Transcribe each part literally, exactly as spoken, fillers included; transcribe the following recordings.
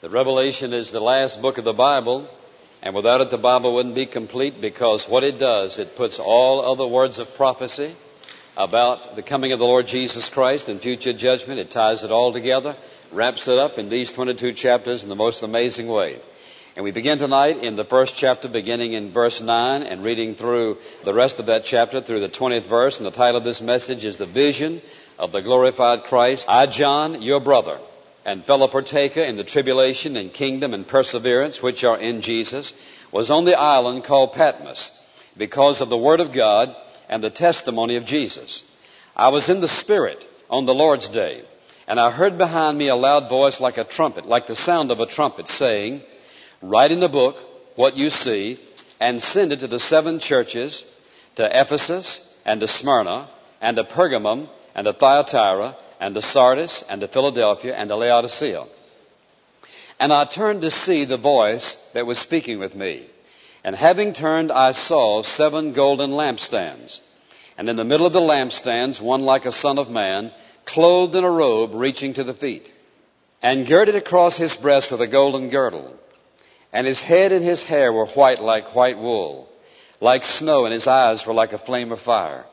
The Revelation is the last book of the Bible, and without it the Bible wouldn't be complete, because what it does, it puts all other words of prophecy about the coming of the Lord Jesus Christ and future judgment. It ties it all together, wraps it up in these twenty-two chapters in the most amazing way. And we begin tonight in the first chapter, beginning in verse nine and reading through the rest of that chapter through the twentieth verse. And the title of this message is The Vision of the Glorified Christ. I, John, your brother, and fellow partaker in the tribulation and kingdom and perseverance which are in Jesus, was on the island called Patmos because of the word of God and the testimony of Jesus. I was in the Spirit on the Lord's day, and I heard behind me a loud voice like a trumpet, like the sound of a trumpet, saying, write in the book what you see, and send it to the seven churches, to Ephesus, and to Smyrna, and to Pergamum, and to Thyatira, and to Sardis, and to Philadelphia, and to Laodicea. And I turned to see the voice that was speaking with me. And having turned, I saw seven golden lampstands. And in the middle of the lampstands, one like a son of man, clothed in a robe reaching to the feet, and girded across his breast with a golden girdle. And his head and his hair were white like white wool, like snow, and his eyes were like a flame of fire.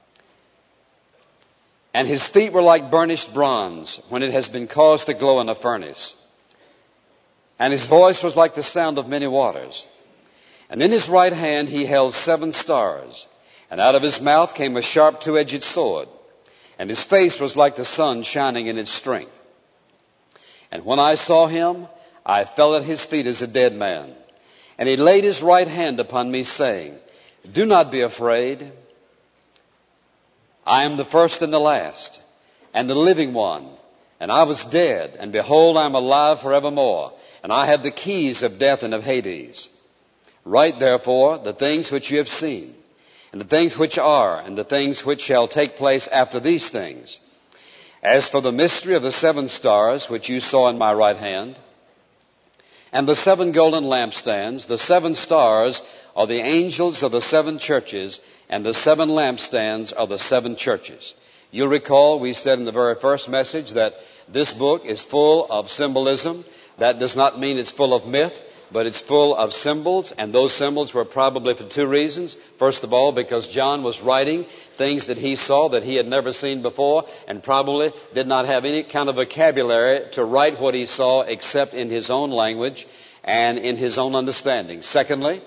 And his feet were like burnished bronze when it has been caused to glow in a furnace. And his voice was like the sound of many waters. And in his right hand he held seven stars. And out of his mouth came a sharp two-edged sword. And his face was like the sun shining in its strength. And when I saw him, I fell at his feet as a dead man. And he laid his right hand upon me, saying, do not be afraid. I am the first and the last, and the living one. And I was dead, and behold, I am alive forevermore. And I have the keys of death and of Hades. Write therefore the things which you have seen, and the things which are, and the things which shall take place after these things. As for the mystery of the seven stars which you saw in my right hand, and the seven golden lampstands, the seven stars are the angels of the seven churches, and the seven lampstands are the seven churches. You'll recall we said in the very first message that this book is full of symbolism. That does not mean it's full of myth, but it's full of symbols, and those symbols were probably for two reasons. First of all, because John was writing things that he saw that he had never seen before, and probably did not have any kind of vocabulary to write what he saw except in his own language and in his own understanding. Secondly,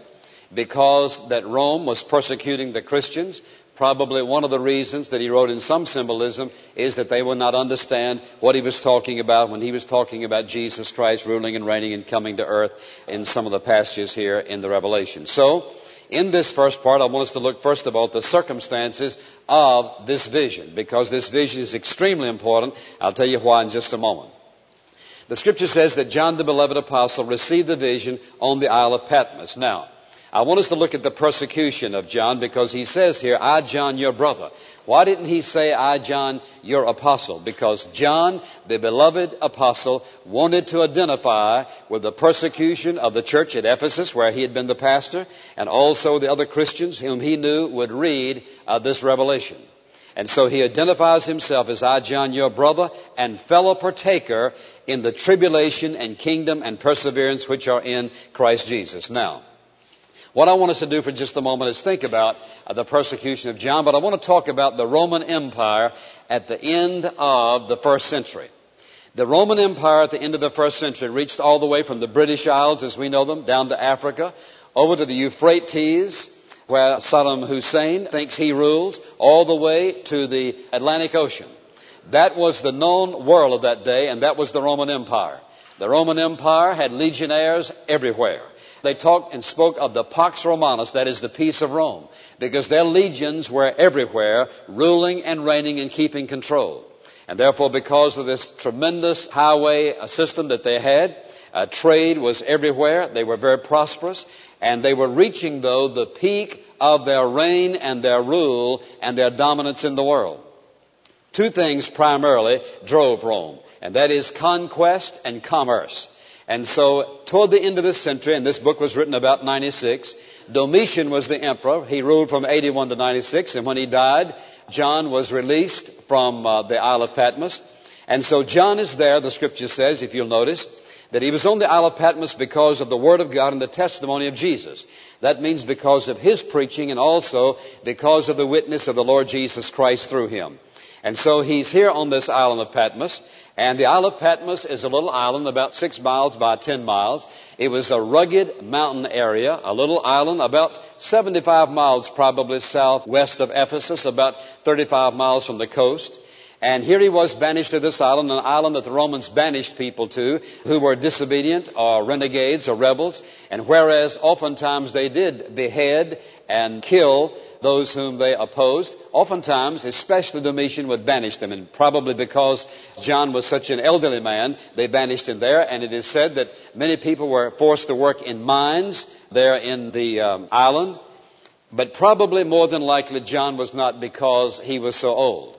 because that Rome was persecuting the Christians. Probably one of the reasons that he wrote in some symbolism is that they would not understand what he was talking about when he was talking about Jesus Christ ruling and reigning and coming to earth in some of the passages here in the Revelation. So, in this first part, I want us to look first of all at the circumstances of this vision, because this vision is extremely important. I'll tell you why in just a moment. The scripture says that John the beloved apostle received the vision on the Isle of Patmos. Now, I want us to look at the persecution of John, because he says here, I, John, your brother. Why didn't he say, I, John, your apostle? Because John, the beloved apostle, wanted to identify with the persecution of the church at Ephesus, where he had been the pastor, and also the other Christians whom he knew would read uh, this revelation. And so he identifies himself as I, John, your brother, and fellow partaker in the tribulation and kingdom and perseverance which are in Christ Jesus. Now, what I want us to do for just a moment is think about uh, the persecution of John, but I want to talk about the Roman Empire at the end of the first century. The Roman Empire at the end of the first century reached all the way from the British Isles, as we know them, down to Africa, over to the Euphrates, where Saddam Hussein thinks he rules, all the way to the Atlantic Ocean. That was the known world of that day, and that was the Roman Empire. The Roman Empire had legionnaires everywhere. They talked and spoke of the Pax Romanus, that is the peace of Rome, because their legions were everywhere, ruling and reigning and keeping control. And therefore, because of this tremendous highway system that they had, uh, trade was everywhere. They were very prosperous, and they were reaching, though, the peak of their reign and their rule and their dominance in the world. Two things primarily drove Rome, and that is conquest and commerce. And so, toward the end of this century, and this book was written about ninety-six, Domitian was the emperor. He ruled from eighty-one to ninety-six, and when he died, John was released from uh, the Isle of Patmos. And so John is there, the scripture says, if you'll notice, that he was on the Isle of Patmos because of the Word of God and the testimony of Jesus. That means because of his preaching and also because of the witness of the Lord Jesus Christ through him. And so he's here on this island of Patmos. And the Isle of Patmos is a little island about six miles by ten miles. It was a rugged mountain area, a little island about seventy-five miles probably southwest of Ephesus, about thirty-five miles from the coast. And here he was banished to this island, an island that the Romans banished people to who were disobedient or renegades or rebels. And whereas oftentimes they did behead and kill those whom they opposed, oftentimes, especially Domitian, would banish them. And probably because John was such an elderly man, they banished him there. And it is said that many people were forced to work in mines there in the um, island. But probably more than likely John was not, because he was so old.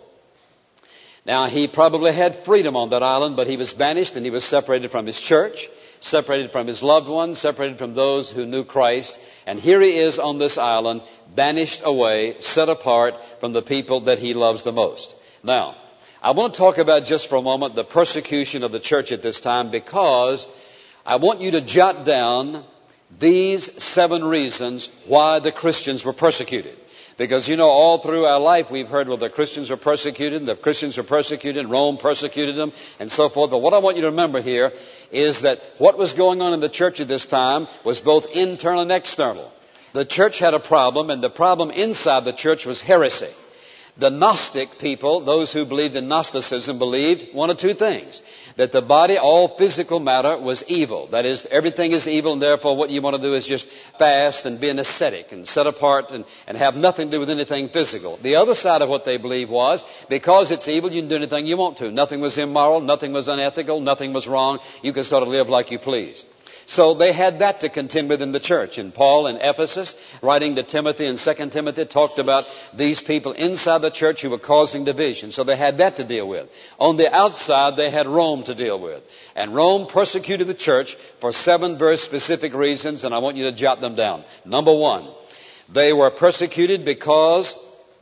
Now, he probably had freedom on that island, but he was banished and he was separated from his church, separated from his loved ones, separated from those who knew Christ. And here he is on this island, banished away, set apart from the people that he loves the most. Now, I want to talk about just for a moment the persecution of the church at this time, because I want you to jot down these seven reasons why the Christians were persecuted. Because, you know, all through our life we've heard, well, the Christians were persecuted, the Christians were persecuted, Rome persecuted them, and so forth. But what I want you to remember here is that what was going on in the church at this time was both internal and external. The church had a problem, and the problem inside the church was heresy. The Gnostic people, those who believed in Gnosticism, believed one of two things. That the body, all physical matter, was evil. That is, everything is evil, and therefore what you want to do is just fast and be an ascetic and set apart and, and have nothing to do with anything physical. The other side of what they believed was, because it's evil, you can do anything you want to. Nothing was immoral, nothing was unethical, nothing was wrong. You can sort of live like you pleased. So they had that to contend with in the church. And Paul in Ephesus, writing to Timothy in Second Timothy, talked about these people inside the church who were causing division. So they had that to deal with. On the outside, they had Rome to deal with. And Rome persecuted the church for seven very specific reasons, and I want you to jot them down. Number one, they were persecuted because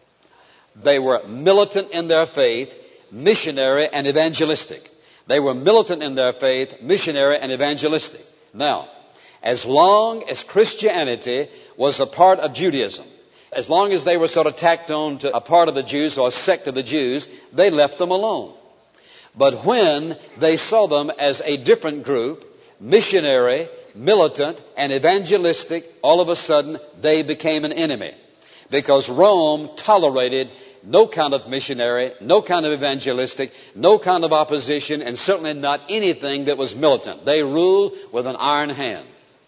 they were militant in their faith, missionary and evangelistic. They were militant in their faith, missionary and evangelistic. Now, as long as Christianity was a part of Judaism, as long as they were sort of tacked on to a part of the Jews or a sect of the Jews, they left them alone. But when they saw them as a different group, missionary, militant, and evangelistic, all of a sudden they became an enemy. Because Rome tolerated no kind of missionary, no kind of evangelistic, no kind of opposition, and certainly not anything that was militant. They ruled with an iron hand.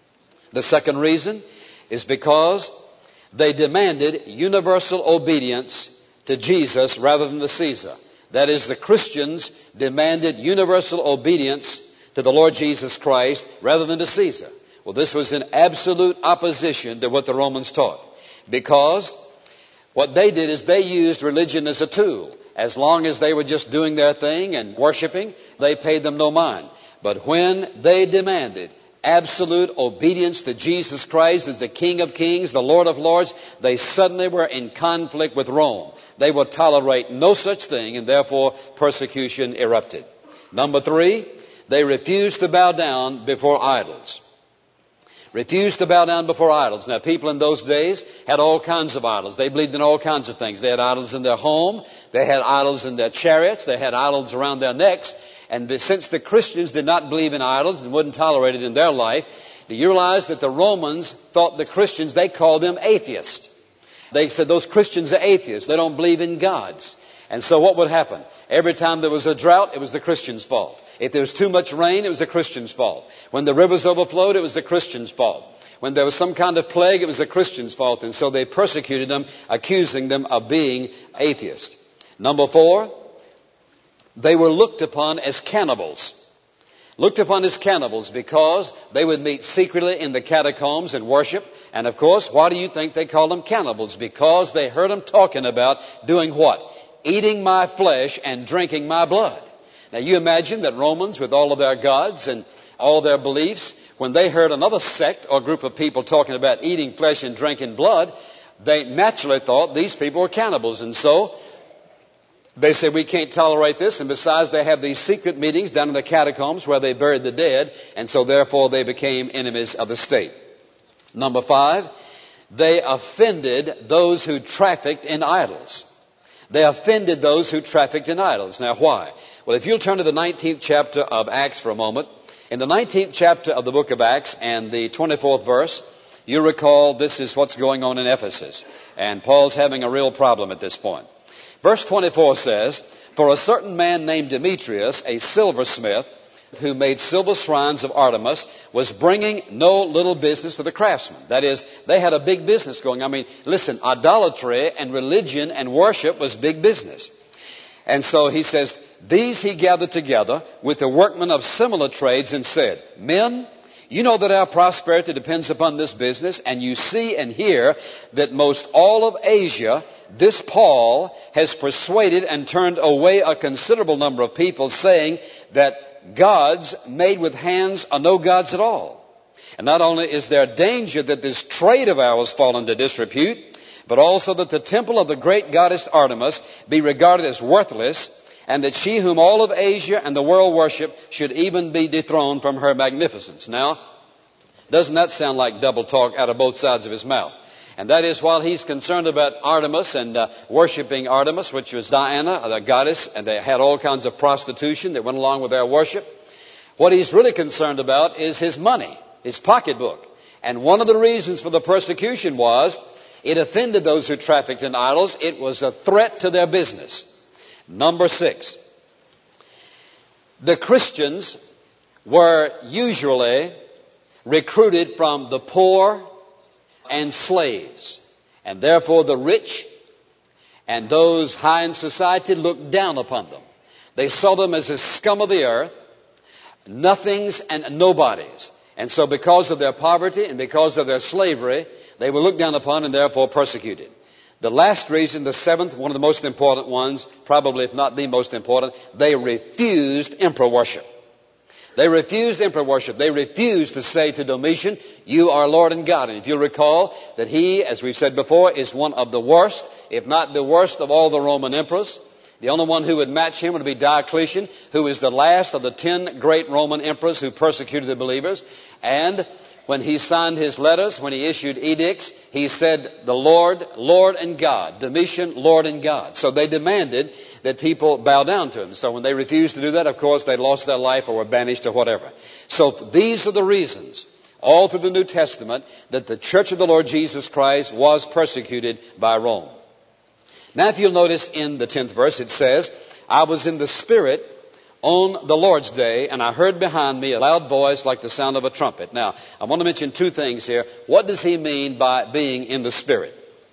The second reason is because they demanded universal obedience to Jesus rather than to Caesar. That is, the Christians demanded universal obedience to the Lord Jesus Christ rather than to Caesar. Well, this was in absolute opposition to what the Romans taught. Because what they did is they used religion as a tool. As long as they were just doing their thing and worshiping, they paid them no mind. But when they demanded absolute obedience to Jesus Christ as the King of Kings, the Lord of Lords, they suddenly were in conflict with Rome. They would tolerate no such thing, and therefore persecution erupted. Number three, they refused to bow down before idols. Refused to bow down before idols. Now, people in those days had all kinds of idols. They believed in all kinds of things. They had idols in their home. They had idols in their chariots. They had idols around their necks. And since the Christians did not believe in idols and wouldn't tolerate it in their life, do you realize that the Romans thought the Christians, they called them atheists. They said those Christians are atheists. They don't believe in gods. And so what would happen? Every time there was a drought, it was the Christians' fault. If there was too much rain, it was the Christians' fault. When the rivers overflowed, it was the Christians' fault. When there was some kind of plague, it was the Christians' fault. And so they persecuted them, accusing them of being atheists. Number four, they were looked upon as cannibals. Looked upon as cannibals because they would meet secretly in the catacombs and worship. And of course, why do you think they called them cannibals? Because they heard them talking about doing what? Eating my flesh and drinking my blood. Now you imagine that Romans, with all of their gods and all their beliefs, when they heard another sect or group of people talking about eating flesh and drinking blood, they naturally thought these people were cannibals. And so They said, we can't tolerate this. And besides, they have these secret meetings down in the catacombs where they buried the dead. And so therefore they became enemies of the state. Number five, they offended those who trafficked in idols. They offended those who trafficked in idols. Now why? Well, if you'll turn to the nineteenth chapter of Acts for a moment. In the nineteenth chapter of the book of Acts and the twenty-fourth verse, you recall this is what's going on in Ephesus. And Paul's having a real problem at this point. Verse twenty-four says, for a certain man named Demetrius, a silversmith, who made silver shrines of Artemis, was bringing no little business to the craftsmen. That is, they had a big business going. I mean, listen, idolatry and religion and worship was big business. And so he says, these he gathered together with the workmen of similar trades and said, men, you know that our prosperity depends upon this business, and you see and hear that most all of Asia, this Paul has persuaded and turned away a considerable number of people, saying that gods made with hands are no gods at all. And not only is there danger that this trade of ours fall into disrepute, but also that the temple of the great goddess Artemis be regarded as worthless, and that she whom all of Asia and the world worship should even be dethroned from her magnificence. Now, doesn't that sound like double talk out of both sides of his mouth? And that is, while he's concerned about Artemis and uh, worshiping Artemis, which was Diana, the goddess, and they had all kinds of prostitution that went along with their worship, what he's really concerned about is his money, his pocketbook. And one of the reasons for the persecution was it offended those who trafficked in idols. It was a threat to their business. Number six, the Christians were usually recruited from the poor and slaves. And therefore the rich and those high in society looked down upon them. They saw them as the scum of the earth, nothings and nobodies. And so because of their poverty and because of their slavery, they were looked down upon and therefore persecuted. The last reason, the seventh, one of the most important ones, probably if not the most important, they refused emperor worship. They refused emperor worship. They refused to say to Domitian, you are Lord and God. And if you'll recall that he, as we've said before, is one of the worst, if not the worst of all the Roman emperors. The only one who would match him would be Diocletian, who is the last of the ten great Roman emperors who persecuted the believers. And when he signed his letters, when he issued edicts, he said, the Lord, Lord and God. Domitian, Lord and God. So they demanded that people bow down to him. So when they refused to do that, of course, they lost their life or were banished or whatever. So these are the reasons, all through the New Testament, that the Church of the Lord Jesus Christ was persecuted by Rome. Now, if you'll notice in the tenth verse, it says, I was in the Spirit on the Lord's day, and I heard behind me a loud voice like the sound of a trumpet. Now, I want to mention two things here. What does he mean by being in the Spirit?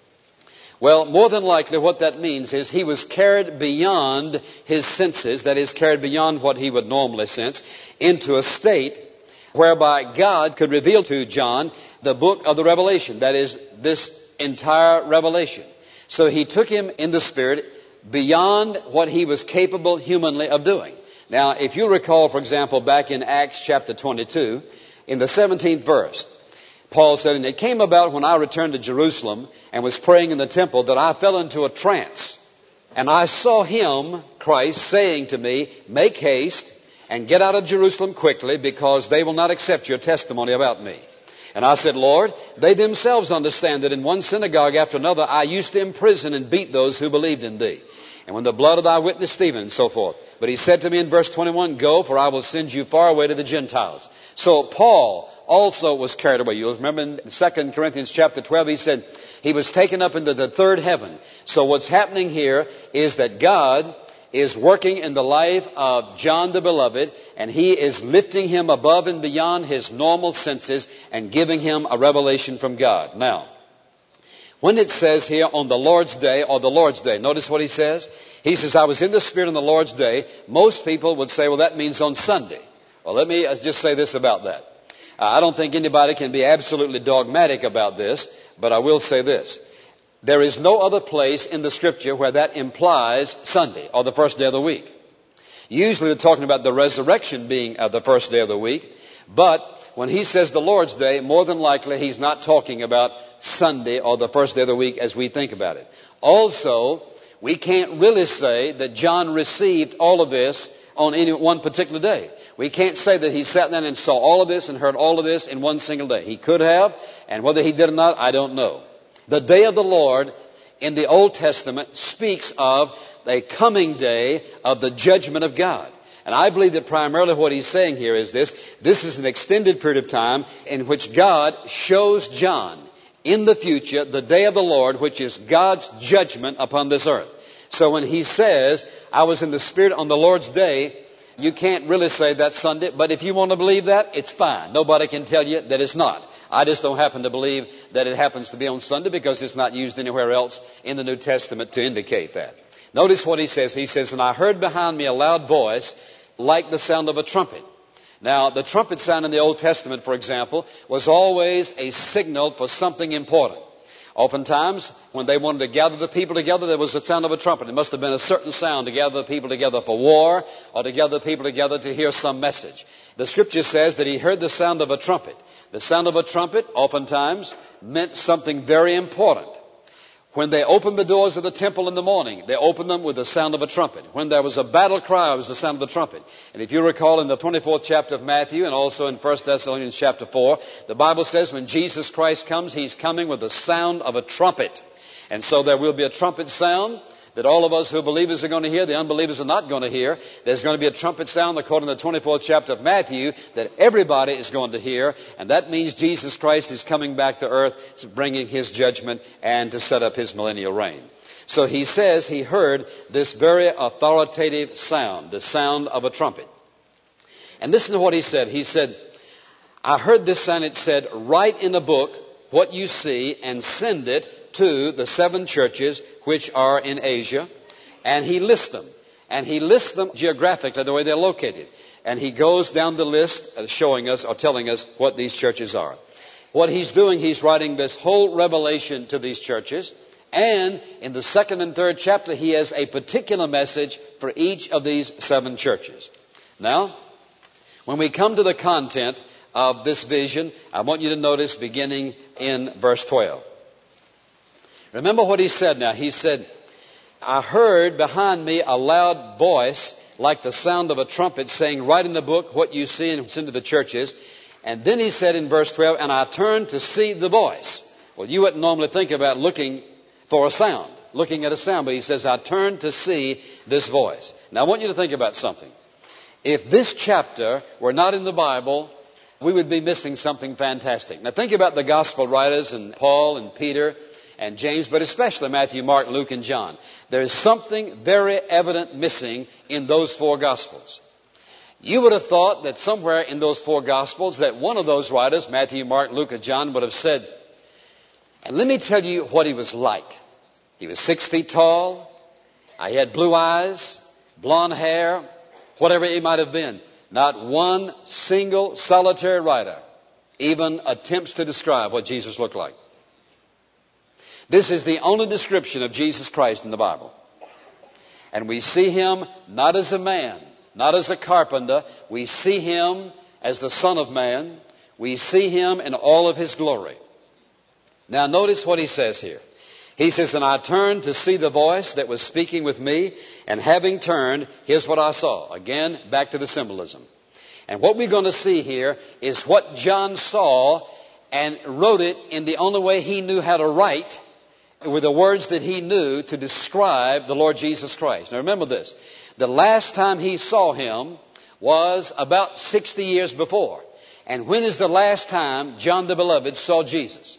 Well, more than likely what that means is he was carried beyond his senses, that is, carried beyond what he would normally sense, into a state whereby God could reveal to John the book of the Revelation, that is, this entire Revelation. So he took him in the Spirit beyond what he was capable humanly of doing. Now, if you recall, for example, back in Acts chapter twenty-two, in the seventeenth verse, Paul said, and it came about when I returned to Jerusalem and was praying in the temple that I fell into a trance. And I saw him, Christ, saying to me, make haste and get out of Jerusalem quickly, because they will not accept your testimony about me. And I said, Lord, they themselves understand that in one synagogue after another I used to imprison and beat those who believed in thee. And when the blood of thy witness Stephen, and so forth. But he said to me in verse twenty-one, go, for I will send you far away to the Gentiles. So Paul also was carried away. You'll remember in Second Corinthians chapter twelve, he said he was taken up into the third heaven. So what's happening here is that God is working in the life of John the Beloved, and he is lifting him above and beyond his normal senses and giving him a revelation from God. Now, when it says here on the Lord's day or the Lord's day, notice what he says. He says, I was in the Spirit on the Lord's day. Most people would say, well, that means on Sunday. Well, let me just say this about that. Uh, I don't think anybody can be absolutely dogmatic about this, but I will say this. There is no other place in the Scripture where that implies Sunday or the first day of the week. Usually they're talking about the resurrection being uh, the first day of the week, but when he says the Lord's day, more than likely he's not talking about Sunday or the first day of the week as we think about it. Also, We can't really say that John received all of this on any one particular day. We can't say that he sat down and saw all of this and heard all of this in one single day. He could have, and whether he did or not, I don't know. The day of the Lord in the Old Testament speaks of a coming day of the judgment of God. And I believe that primarily what he's saying here is this. This is an extended period of time in which God shows John in the future the day of the Lord, which is God's judgment upon this earth. So when he says, I was in the Spirit on the Lord's day, you can't really say that's Sunday, but if you want to believe that, it's fine. Nobody can tell you that it's not. I just don't happen to believe that it happens to be on Sunday because it's not used anywhere else in the New Testament to indicate that. Notice what he says. He says, and I heard behind me a loud voice like the sound of a trumpet. Now, the trumpet sound in the Old Testament, for example, was always a signal for something important. Oftentimes, when they wanted to gather the people together, there was the sound of a trumpet. It must have been a certain sound to gather the people together for war or to gather the people together to hear some message. The Scripture says that he heard the sound of a trumpet. The sound of a trumpet oftentimes meant something very important. When they opened the doors of the temple in the morning, they opened them with the sound of a trumpet. When there was a battle cry, it was the sound of the trumpet. And if you recall in the twenty-fourth chapter of Matthew and also in First Thessalonians chapter four, the Bible says when Jesus Christ comes, He's coming with the sound of a trumpet. And so there will be a trumpet sound that all of us who are believers are going to hear. The unbelievers are not going to hear. There's going to be a trumpet sound according to the twenty-fourth chapter of Matthew that everybody is going to hear. And that means Jesus Christ is coming back to earth, bringing His judgment and to set up His millennial reign. So he says he heard this very authoritative sound, the sound of a trumpet. And listen to what he said. He said, I heard this sound. It said, write in a book what you see and send it to the seven churches which are in Asia. And he lists them. And he lists them geographically, the way they're located. And he goes down the list showing us or telling us what these churches are. What he's doing, he's writing this whole revelation to these churches. And in the second and third chapter, he has a particular message for each of these seven churches. Now, when we come to the content of this vision, I want you to notice beginning in verse twelve. Remember what he said now. He said, I heard behind me a loud voice like the sound of a trumpet saying, write in the book what you see and send to the churches. And then he said in verse twelve, and I turned to see the voice. Well, you wouldn't normally think about looking for a sound, looking at a sound, but he says, I turned to see this voice. Now I want you to think about something. If this chapter were not in the Bible, we would be missing something fantastic. Now think about the gospel writers and Paul and Peter and James, but especially Matthew, Mark, Luke, and John. There is something very evident missing in those four Gospels. You would have thought that somewhere in those four Gospels that one of those writers, Matthew, Mark, Luke, or John, would have said, and let me tell you what he was like. He was six feet tall. He had blue eyes, blonde hair, whatever he might have been. Not one single solitary writer even attempts to describe what Jesus looked like. This is the only description of Jesus Christ in the Bible. And we see Him not as a man, not as a carpenter. We see Him as the Son of Man. We see Him in all of His glory. Now notice what he says here. He says, and I turned to see the voice that was speaking with me, and having turned, here's what I saw. Again, back to the symbolism. And what we're going to see here is what John saw and wrote it in the only way he knew how to write, with the words that he knew to describe the Lord Jesus Christ. Now remember this. The last time he saw Him was about sixty years before. And when is the last time John the Beloved saw Jesus?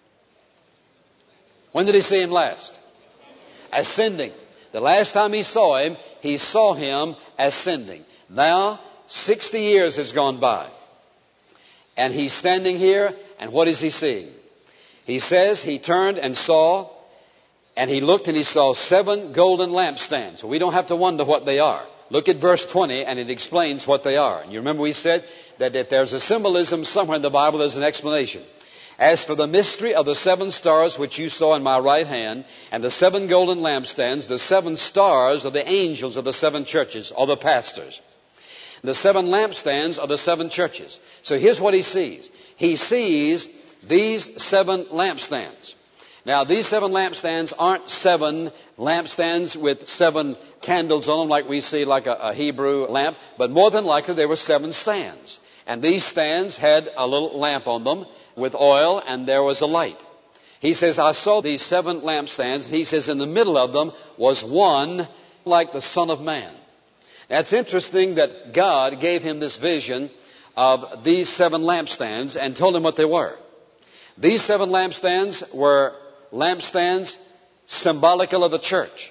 When did he see Him last? Ascending. The last time he saw Him, he saw Him ascending. Now, sixty years has gone by. And he's standing here, and what is he seeing? He says he turned and saw, and he looked and he saw seven golden lampstands. So we don't have to wonder what they are. Look at verse twenty, and it explains what they are. And you remember we said that if there's a symbolism somewhere in the Bible, there's an explanation. As for the mystery of the seven stars which you saw in my right hand, and the seven golden lampstands, the seven stars are the angels of the seven churches, or the pastors. The seven lampstands are the seven churches. So here's what he sees. He sees these seven lampstands. Now, these seven lampstands aren't seven lampstands with seven candles on them like we see like a, a Hebrew lamp, but more than likely there were seven stands. And these stands had a little lamp on them with oil, and there was a light. He says, I saw these seven lampstands. He says, in the middle of them was one like the Son of Man. Now, it's interesting that God gave him this vision of these seven lampstands and told him what they were. These seven lampstands were lampstands symbolical of the church.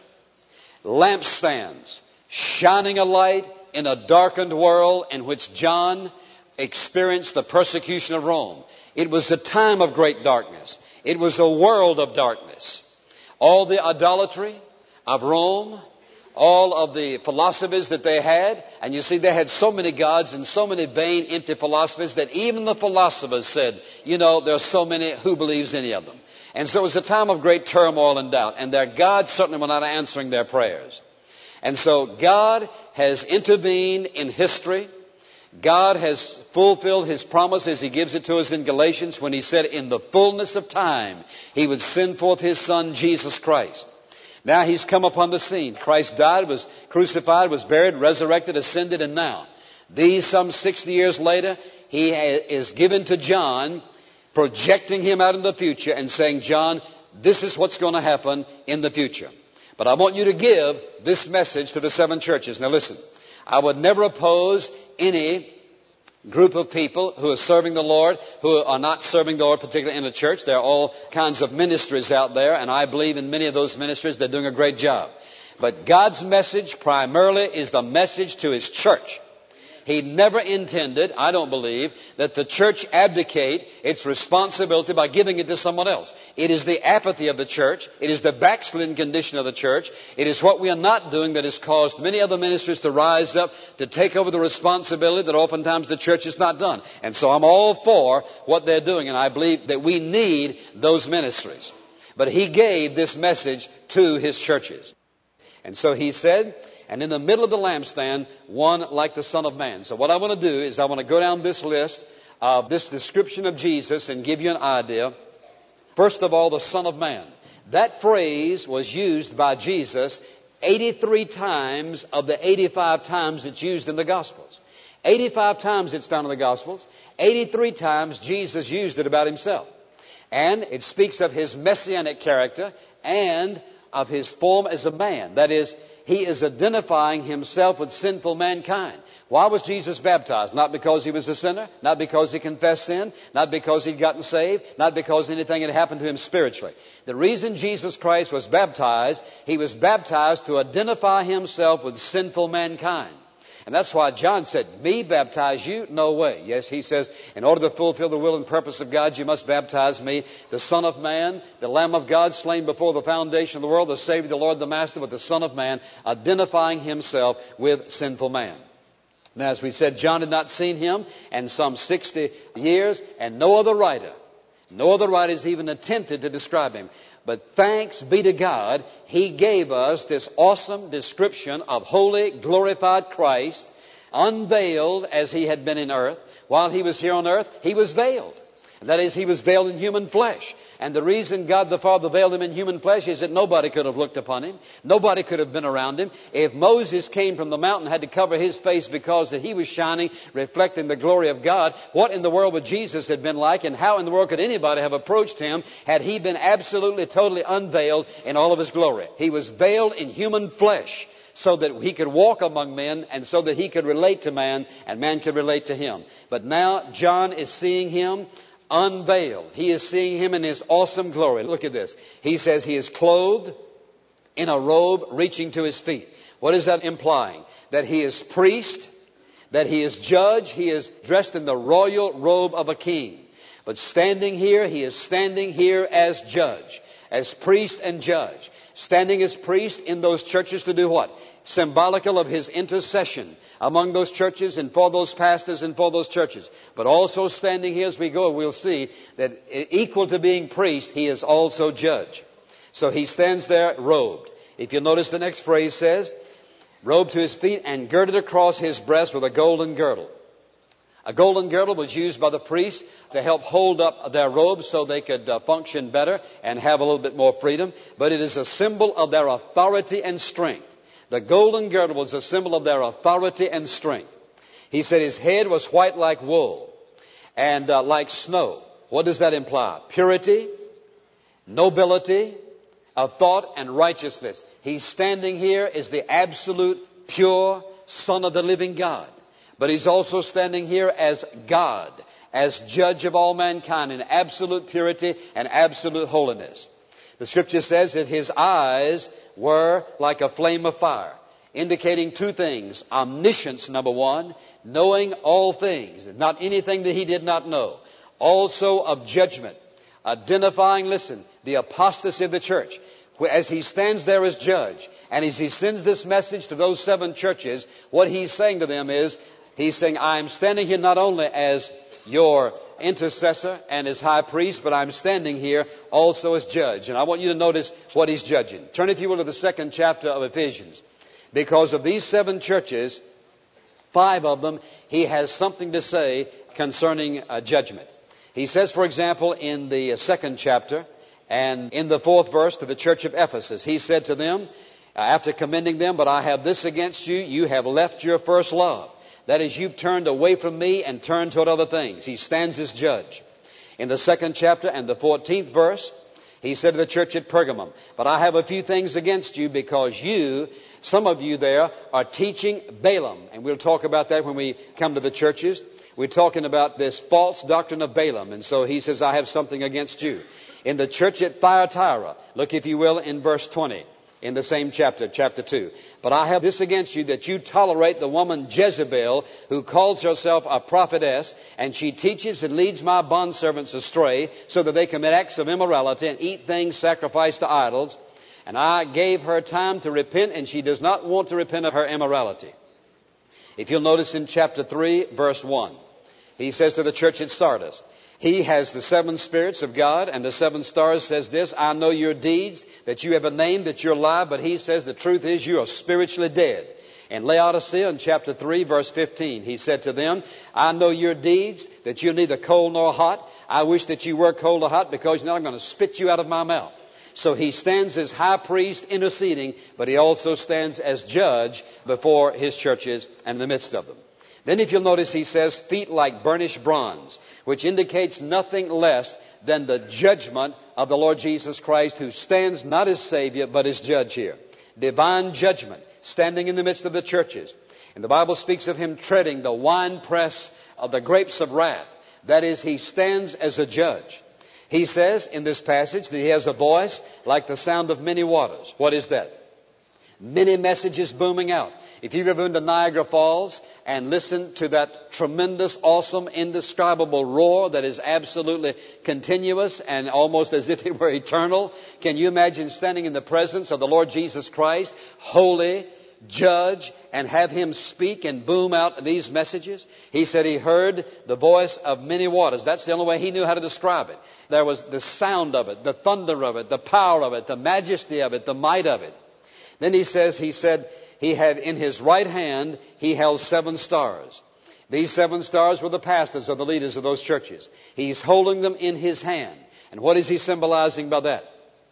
Lampstands shining a light in a darkened world in which John experienced the persecution of Rome. It was a time of great darkness. It was a world of darkness. All the idolatry of Rome, all of the philosophies that they had, and you see they had so many gods and so many vain, empty philosophies that even the philosophers said, you know, there are so many, who believes any of them? And so it was a time of great turmoil and doubt, and their gods certainly were not answering their prayers. And so God has intervened in history. God has fulfilled His promise as He gives it to us in Galatians when He said in the fullness of time He would send forth His Son, Jesus Christ. Now He's come upon the scene. Christ died, was crucified, was buried, resurrected, ascended, and now, these some sixty years later, He is given to John, projecting him out in the future and saying, John, this is what's going to happen in the future. But I want you to give this message to the seven churches. Now listen, I would never oppose any group of people who are serving the Lord, who are not serving the Lord, particularly in the church. There are all kinds of ministries out there, and I believe in many of those ministries. They're doing a great job. But God's message primarily is the message to His church. He never intended, I don't believe, that the church abdicate its responsibility by giving it to someone else. It is the apathy of the church. It is the backslidden condition of the church. It is what we are not doing that has caused many other ministries to rise up to take over the responsibility that oftentimes the church has not done. And so I'm all for what they're doing, and I believe that we need those ministries. But He gave this message to His churches. And so He said, and in the middle of the lampstand, one like the Son of Man. So what I want to do is I want to go down this list of this description of Jesus and give you an idea. First of all, the Son of Man. That phrase was used by Jesus eighty-three times of the eighty-five times it's used in the Gospels. eighty-five times it's found in the Gospels. eighty-three times Jesus used it about Himself. And it speaks of His messianic character and of His form as a man. That is, He is identifying Himself with sinful mankind. Why was Jesus baptized? Not because He was a sinner, not because He confessed sin, not because He'd gotten saved, not because anything had happened to Him spiritually. The reason Jesus Christ was baptized, He was baptized to identify Himself with sinful mankind. And that's why John said, me baptize you? No way. Yes, he says, in order to fulfill the will and purpose of God, you must baptize me, the Son of Man, the Lamb of God, slain before the foundation of the world, the Savior, the Lord, the Master, but the Son of Man, identifying Himself with sinful man. Now, as we said, John had not seen Him in some sixty years, and no other writer, no other writer has even attempted to describe Him. But thanks be to God, He gave us this awesome description of holy, glorified Christ, unveiled as He had been in earth. While He was here on earth, He was veiled. That is, He was veiled in human flesh. And the reason God the Father veiled Him in human flesh is that nobody could have looked upon Him. Nobody could have been around Him. If Moses came from the mountain and had to cover his face because that he was shining, reflecting the glory of God, what in the world would Jesus have been like, and how in the world could anybody have approached Him had He been absolutely, totally unveiled in all of His glory? He was veiled in human flesh, so that He could walk among men and so that He could relate to man and man could relate to Him. But now John is seeing Him unveiled. He is seeing Him in His awesome glory. Look at this. He says He is clothed in a robe reaching to His feet. What is that implying? That He is priest, that He is judge. He is dressed in the royal robe of a king. But standing here, He is standing here as judge, as priest and judge. Standing as priest in those churches to do what? Symbolical of His intercession among those churches and for those pastors and for those churches. But also standing here as we go, we'll see that equal to being priest, He is also judge. So He stands there robed. If you notice, the next phrase says, robed to His feet and girded across His breast with a golden girdle. A golden girdle was used by the priests to help hold up their robes so they could uh, function better and have a little bit more freedom. But it is a symbol of their authority and strength. The golden girdle was a symbol of their authority and strength. He said his head was white like wool and uh, like snow. What does that imply? Purity, nobility of thought, and righteousness. He's standing here as the absolute pure Son of the living God. But he's also standing here as God, as judge of all mankind in absolute purity and absolute holiness. The scripture says that his eyes were like a flame of fire, indicating two things. Omniscience, number one, knowing all things, not anything that he did not know. Also of judgment, identifying, listen, the apostasy of the church. As he stands there as judge, and as he sends this message to those seven churches, what he's saying to them is, he's saying, I'm standing here not only as your intercessor and as high priest, but I'm standing here also as judge. And I want you to notice what he's judging. Turn, if you will, to the second chapter of Ephesians. Because of these seven churches, five of them, he has something to say concerning uh, judgment. He says, for example, in the uh, second chapter, and in the fourth verse to the church of Ephesus, he said to them, uh, after commending them, but I have this against you, you have left your first love. That is, you've turned away from me and turned toward other things. He stands as judge. In the second chapter and the fourteenth verse, he said to the church at Pergamum, but I have a few things against you because you, some of you there, are teaching Balaam. And we'll talk about that when we come to the churches. We're talking about this false doctrine of Balaam. And so he says, I have something against you. In the church at Thyatira, look, if you will, in verse twenty, in the same chapter, chapter two. But I have this against you, that you tolerate the woman Jezebel, who calls herself a prophetess, and she teaches and leads my bondservants astray, so that they commit acts of immorality and eat things sacrificed to idols. And I gave her time to repent, and she does not want to repent of her immorality. If you'll notice in chapter three, verse one, he says to the church at Sardis, he has the seven spirits of God, and the seven stars says this, I know your deeds, that you have a name, that you're alive, but he says the truth is you are spiritually dead. In Laodicea, in chapter three, verse fifteen, he said to them, I know your deeds, that you're neither cold nor hot. I wish that you were cold or hot, because now I'm going to spit you out of my mouth. So he stands as high priest interceding, but he also stands as judge before his churches and in the midst of them. Then if you'll notice, he says, feet like burnished bronze, which indicates nothing less than the judgment of the Lord Jesus Christ, who stands not as Savior, but as judge here. Divine judgment, standing in the midst of the churches. And the Bible speaks of him treading the winepress of the grapes of wrath. That is, he stands as a judge. He says in this passage that he has a voice like the sound of many waters. What is that? Many messages booming out. If you've ever been to Niagara Falls and listened to that tremendous, awesome, indescribable roar that is absolutely continuous and almost as if it were eternal, can you imagine standing in the presence of the Lord Jesus Christ, holy, judge, and have him speak and boom out these messages? He said he heard the voice of many waters. That's the only way he knew how to describe it. There was the sound of it, the thunder of it, the power of it, the majesty of it, the might of it. Then he says, he said, he had in his right hand, he held seven stars. These seven stars were the pastors or the leaders of those churches. He's holding them in his hand. And what is he symbolizing by that?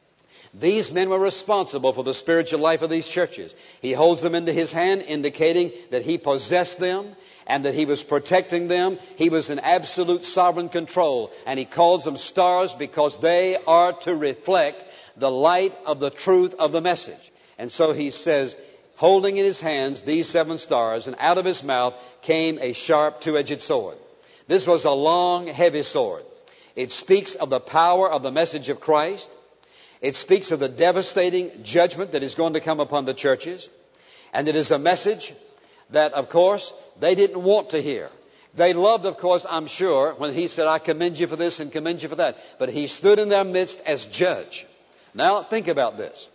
These men were responsible for the spiritual life of these churches. He holds them into his hand, indicating that he possessed them and that he was protecting them. He was in absolute sovereign control. And he calls them stars because they are to reflect the light of the truth of the message. And so he says, holding in his hands these seven stars, and out of his mouth came a sharp two-edged sword. This was a long, heavy sword. It speaks of the power of the message of Christ. It speaks of the devastating judgment that is going to come upon the churches. And it is a message that, of course, they didn't want to hear. They loved, of course, I'm sure, when he said, I commend you for this and commend you for that. But he stood in their midst as judge. Now, think about this.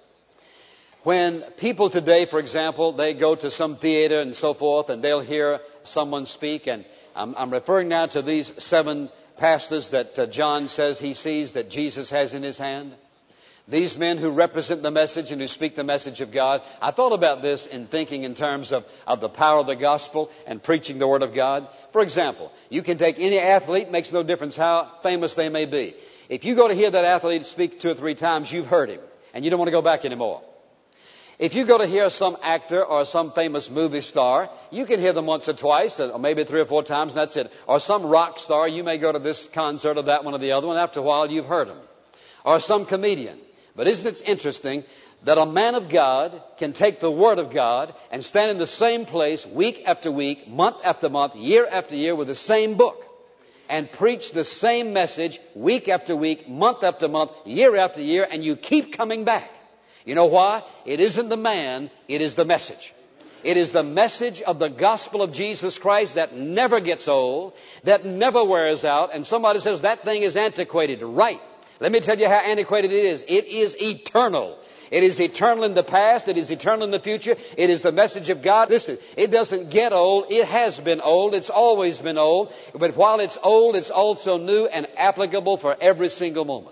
When people today, for example, they go to some theater and so forth, and they'll hear someone speak, and I'm, I'm referring now to these seven pastors that uh, John says he sees that Jesus has in his hand. These men who represent the message and who speak the message of God. I thought about this in thinking in terms of, of the power of the gospel and preaching the Word of God. For example, you can take any athlete, makes no difference how famous they may be. If you go to hear that athlete speak two or three times, you've heard him, and you don't want to go back anymore. If you go to hear some actor or some famous movie star, you can hear them once or twice, or maybe three or four times, and that's it. Or some rock star, you may go to this concert or that one or the other one, after a while you've heard them. Or some comedian. But isn't it interesting that a man of God can take the Word of God and stand in the same place week after week, month after month, year after year with the same book and preach the same message week after week, month after month, year after year, and you keep coming back. You know why? It isn't the man, it is the message. It is the message of the gospel of Jesus Christ that never gets old, that never wears out, and somebody says that thing is antiquated. Right. Let me tell you how antiquated it is. It is eternal. It is eternal in the past. It is eternal in the future. It is the message of God. Listen, it doesn't get old. It has been old. It's always been old. But while it's old, it's also new and applicable for every single moment.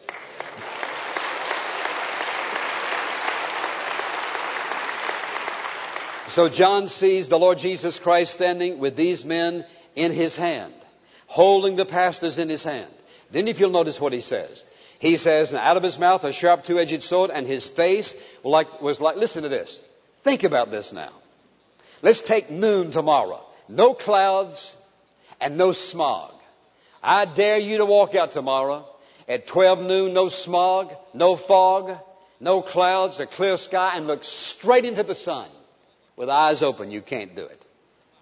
So John sees the Lord Jesus Christ standing with these men in his hand, holding the pastors in his hand. Then if you'll notice what he says. He says, and out of his mouth a sharp two-edged sword, and his face like, was like, listen to this. Think about this now. Let's take noon tomorrow. No clouds and no smog. I dare you to walk out tomorrow at twelve noon, no smog, no fog, no clouds, a clear sky, and look straight into the sun. With eyes open, you can't do it.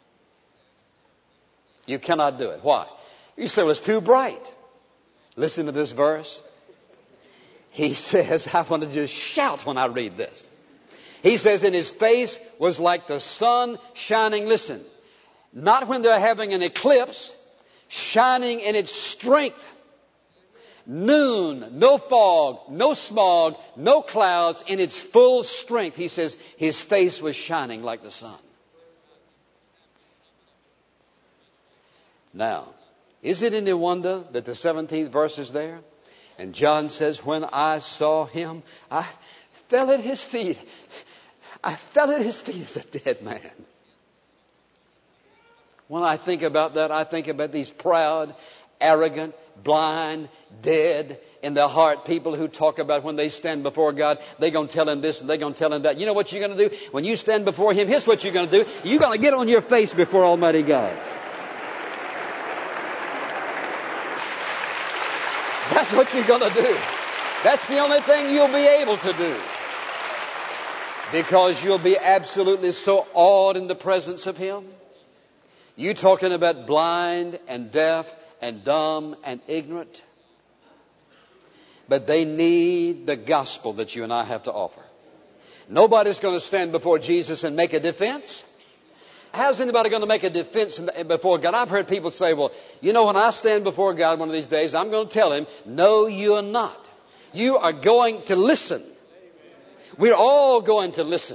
You cannot do it. Why? You say, well, it's too bright. Listen to this verse. He says, I want to just shout when I read this. He says, and his face was like the sun shining, listen, not when they're having an eclipse, shining in its strength. Noon, no fog, no smog, no clouds, in its full strength. He says, his face was shining like the sun. Now, is it any wonder that the seventeenth verse is there? And John says, when I saw him, I fell at his feet. I fell at his feet as a dead man. When I think about that, I think about these proud, arrogant, blind, dead in their heart people who talk about when they stand before God, they're going to tell him this and they're going to tell him that. You know what you're going to do? When you stand before him, here's what you're going to do. You're going to get on your face before Almighty God. That's what you're going to do. That's the only thing you'll be able to do. Because you'll be absolutely so awed in the presence of him. You talking about blind and deaf and dumb and ignorant. But they need the gospel that you and I have to offer. Nobody's going to stand before Jesus and make a defense. How's anybody going to make a defense before God? I've heard people say, well, you know, when I stand before God one of these days, I'm going to tell him, no, you're not. You are going to listen. We're all going to listen.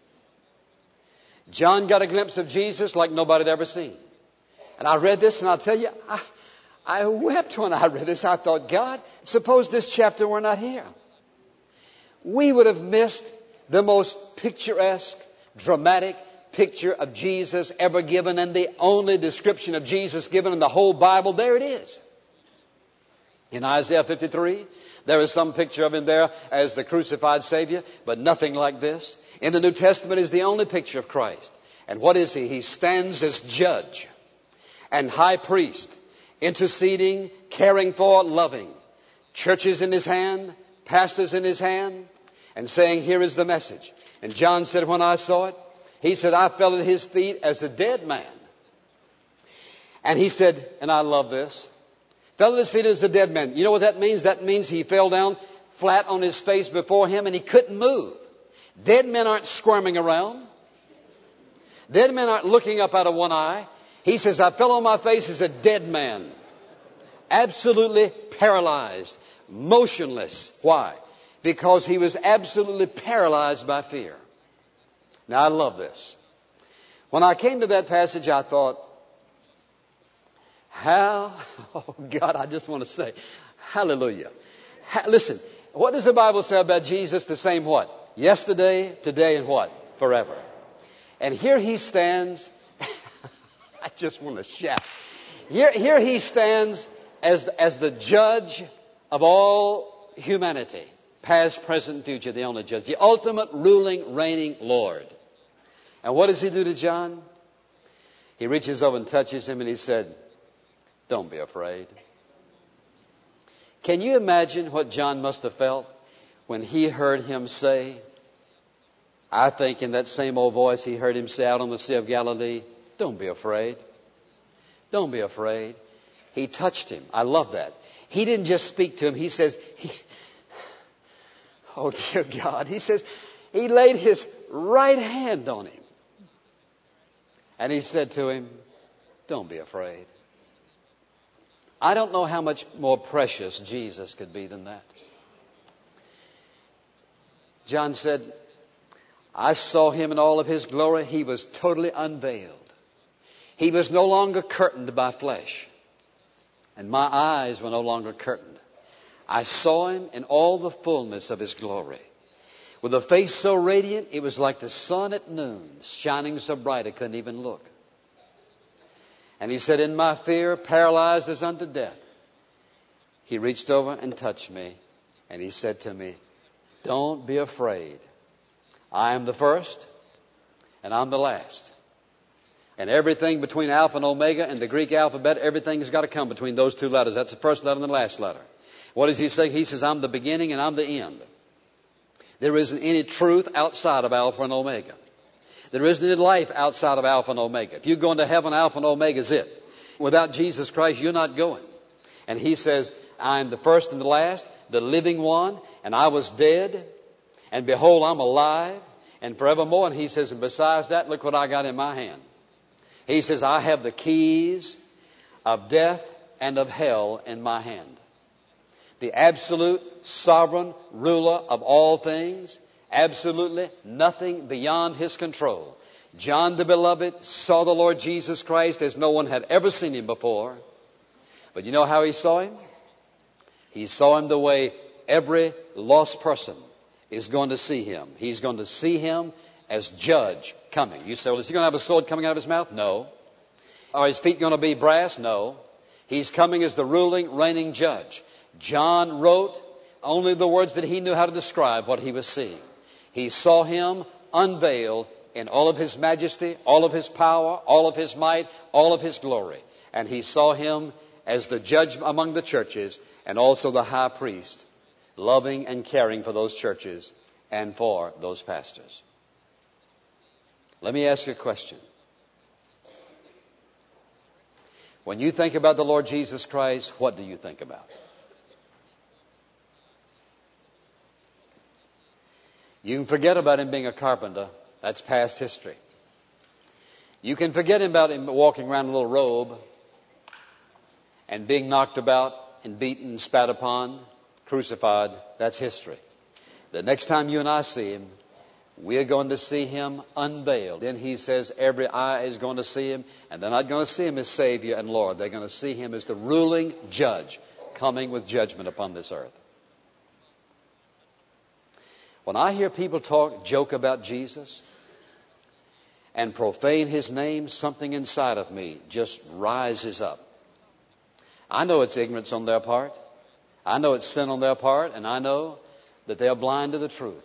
John got a glimpse of Jesus like nobody had ever seen. And I read this, and I'll tell you, I, I wept when I read this. I thought, God, suppose this chapter were not here. We would have missed the most picturesque, dramatic picture of Jesus ever given, and the only description of Jesus given in the whole Bible. There it is. In Isaiah fifty-three, there is some picture of him there as the crucified Savior, but nothing like this. In the New Testament is the only picture of Christ. And what is he? He stands as judge and high priest, interceding, caring for, loving. Churches in his hand, pastors in his hand, and saying, here is the message. And John said, when I saw it, he said, I fell at his feet as a dead man. And he said, and I love this, fell at his feet as a dead man. You know what that means? That means he fell down flat on his face before him and he couldn't move. Dead men aren't squirming around. Dead men aren't looking up out of one eye. He says, I fell on my face as a dead man. Absolutely paralyzed. Motionless. Why? Because he was absolutely paralyzed by fear. Now, I love this. When I came to that passage, I thought, how, oh God, I just want to say, hallelujah. Ha, listen, What does the Bible say about Jesus? The same what? Yesterday, today, and what? Forever. And here he stands. I just want to shout. Here, here he stands as, as the judge of all humanity. Past, present, future, the only judge. The ultimate ruling, reigning Lord. And what does he do to John? He reaches over and touches him and he said, don't be afraid. Can you imagine what John must have felt when he heard him say, I think in that same old voice he heard him say out on the Sea of Galilee, don't be afraid. Don't be afraid. He touched him. I love that. He didn't just speak to him. He says, he, oh dear God. He says, he laid his right hand on him. And he said to him, don't be afraid. I don't know how much more precious Jesus could be than that. John said, I saw him in all of his glory. He was totally unveiled. He was no longer curtained by flesh. And my eyes were no longer curtained. I saw him in all the fullness of his glory. With a face so radiant, it was like the sun at noon, shining so bright I couldn't even look. And he said, in my fear, paralyzed as unto death, he reached over and touched me. And he said to me, don't be afraid. I am the first and I'm the last. And everything between Alpha and Omega and the Greek alphabet, everything has got to come between those two letters. That's the first letter and the last letter. What does he say? He says, I'm the beginning and I'm the end. There isn't any truth outside of Alpha and Omega. There isn't any life outside of Alpha and Omega. If you go into heaven, Alpha and Omega is it. Without Jesus Christ, you're not going. And he says, I am the first and the last, the living one, and I was dead, and behold, I'm alive, and forevermore. And he says, and besides that, look what I got in my hand. He says, I have the keys of death and of hell in my hand. The absolute sovereign ruler of all things. Absolutely nothing beyond his control. John the Beloved saw the Lord Jesus Christ as no one had ever seen him before. But you know how he saw him? He saw him the way every lost person is going to see him. He's going to see him as judge coming. You say, well, is he going to have a sword coming out of his mouth? No. Are his feet going to be brass? No. He's coming as the ruling, reigning judge. John wrote only the words that he knew how to describe what he was seeing. He saw him unveiled in all of his majesty, all of his power, all of his might, all of his glory. And he saw him as the judge among the churches and also the high priest, loving and caring for those churches and for those pastors. Let me ask you a question. When you think about the Lord Jesus Christ, what do you think about? You can forget about him being a carpenter. That's past history. You can forget about him walking around in a little robe and being knocked about and beaten and spat upon, crucified. That's history. The next time you and I see him, we are going to see him unveiled. Then he says every eye is going to see him, and they're not going to see him as Savior and Lord. They're going to see him as the ruling judge coming with judgment upon this earth. When I hear people talk, joke about Jesus and profane his name, something inside of me just rises up. I know it's ignorance on their part. I know it's sin on their part, and I know that they are blind to the truth.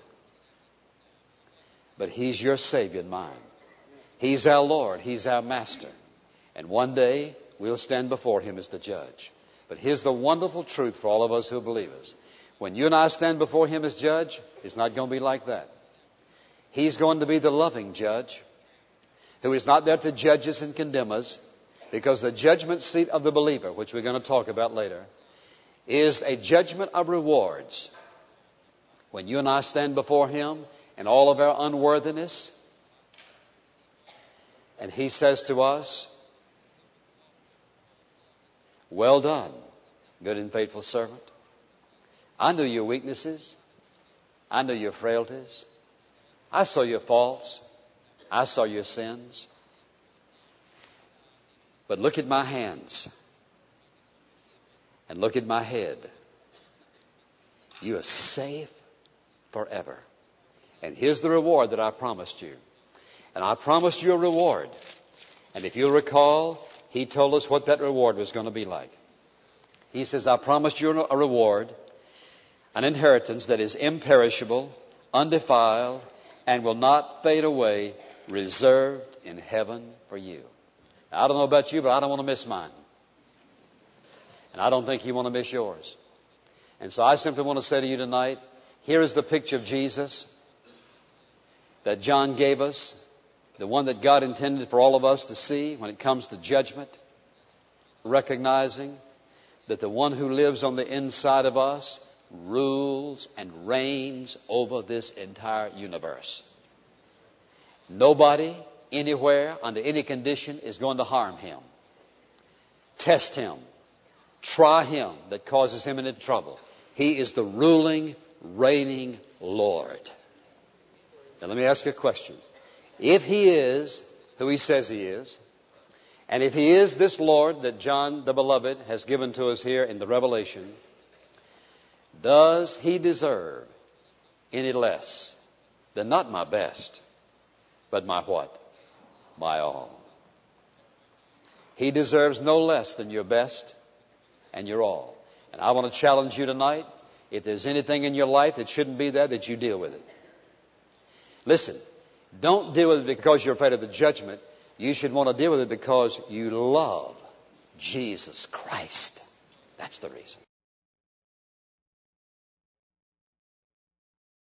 But he's your Savior and mine. He's our Lord. He's our Master. And one day we'll stand before him as the judge. But here's the wonderful truth for all of us who are believers. When you and I stand before him as judge, it's not going to be like that. He's going to be the loving judge who is not there to judge us and condemn us, because the judgment seat of the believer, which we're going to talk about later, is a judgment of rewards. When you and I stand before him in all of our unworthiness, and he says to us, well done, good and faithful servant. I knew your weaknesses. I knew your frailties. I saw your faults. I saw your sins. But look at my hands. And look at my head. You are safe forever. And here's the reward that I promised you. And I promised you a reward. And if you'll recall, he told us what that reward was going to be like. He says, I promised you a reward, an inheritance that is imperishable, undefiled, and will not fade away, reserved in heaven for you. Now, I don't know about you, but I don't want to miss mine. And I don't think you want to miss yours. And so I simply want to say to you tonight, here is the picture of Jesus that John gave us, the one that God intended for all of us to see when it comes to judgment, recognizing that the one who lives on the inside of us rules and reigns over this entire universe. Nobody, anywhere, under any condition is going to harm him, test him, try him that causes him into trouble. He is the ruling, reigning Lord. Now let me ask you a question. If he is who he says he is, and if he is this Lord that John the Beloved has given to us here in the Revelation, does he deserve any less than not my best, but my what? My all. He deserves no less than your best and your all. And I want to challenge you tonight, if there's anything in your life that shouldn't be there, that you deal with it. Listen, don't deal with it because you're afraid of the judgment. You should want to deal with it because you love Jesus Christ. That's the reason.